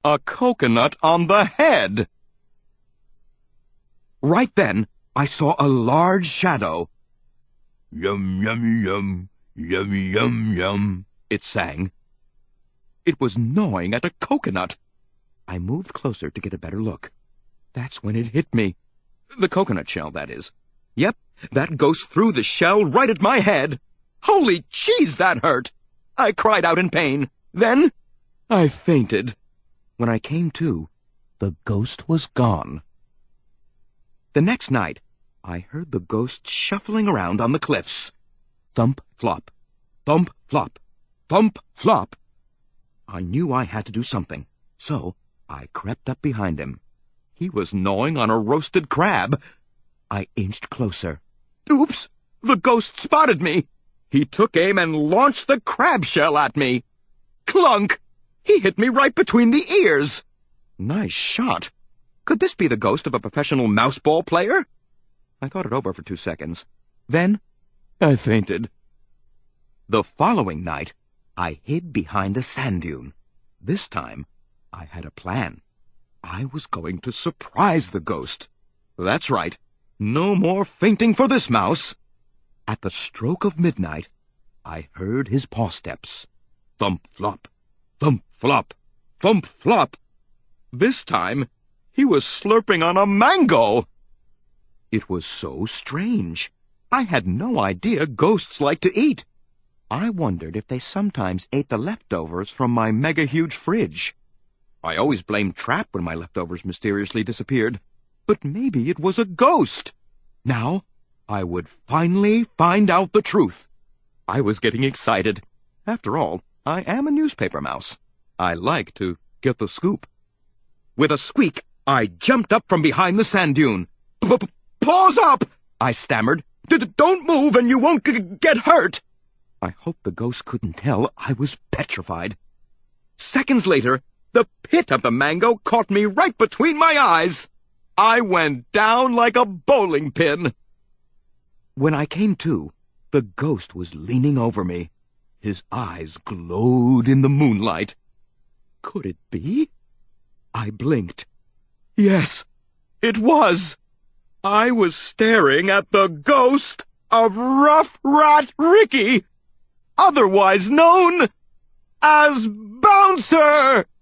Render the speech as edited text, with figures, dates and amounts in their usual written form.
A coconut on the head! Right then, I saw a large shadow. Yum, yummy, yum, yummy, yum, yum, it sang. It was gnawing at a coconut. I moved closer to get a better look. That's when it hit me. The coconut shell, that is. Yep, that ghost threw the shell right at my head. Holy cheese, that hurt! I cried out in pain. Then I fainted. When I came to, the ghost was gone. The next night, I heard the ghost shuffling around on the cliffs. Thump, flop, thump, flop, thump, flop. I knew I had to do something, so I crept up behind him. He was gnawing on a roasted crab. I inched closer. Oops! The ghost spotted me! He took aim and launched the crab shell at me. Clunk! He hit me right between the ears. Nice shot. Could this be the ghost of a professional mouseball player? I thought it over for 2 seconds. Then I fainted. The following night, I hid behind a sand dune. This time, I had a plan. I was going to surprise the ghost. That's right. No more fainting for this mouse. At the stroke of midnight, I heard his paw steps. Thump, flop, thump, flop, thump, flop. This time, he was slurping on a mango. It was so strange. I had no idea ghosts like to eat. I wondered if they sometimes ate the leftovers from my mega-huge fridge. I always blamed Trap when my leftovers mysteriously disappeared. But maybe it was a ghost. Now, I would finally find out the truth. I was getting excited. After all, I am a newspaper mouse. I like to get the scoop. With a squeak, I jumped up from behind the sand dune. Paws up! I stammered. Don't move and you won't get hurt. I hoped the ghost couldn't tell I was petrified. Seconds later, the pit of the mango caught me right between my eyes. I went down like a bowling pin. When I came to, the ghost was leaning over me. His eyes glowed in the moonlight. Could it be? I blinked. Yes, it was. I was staring at the ghost of Rough Rat Ricky, otherwise known as Bouncer!